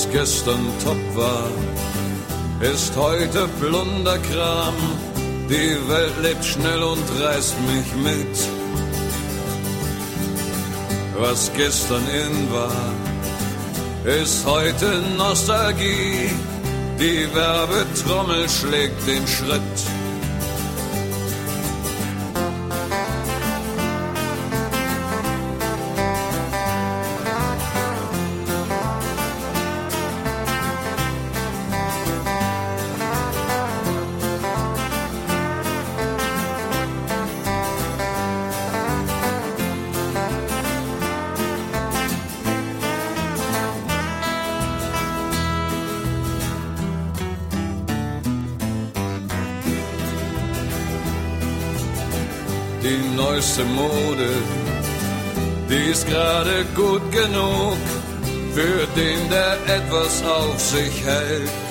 Was gestern top war, ist heute plunder Kram. Die Welt lebt schnell und reißt mich mit. Was gestern in war, ist heute Nostalgie. Die Werbetrommel schlägt den Schritt. Die neueste Mode, die ist gerade gut genug für den, der etwas auf sich hält.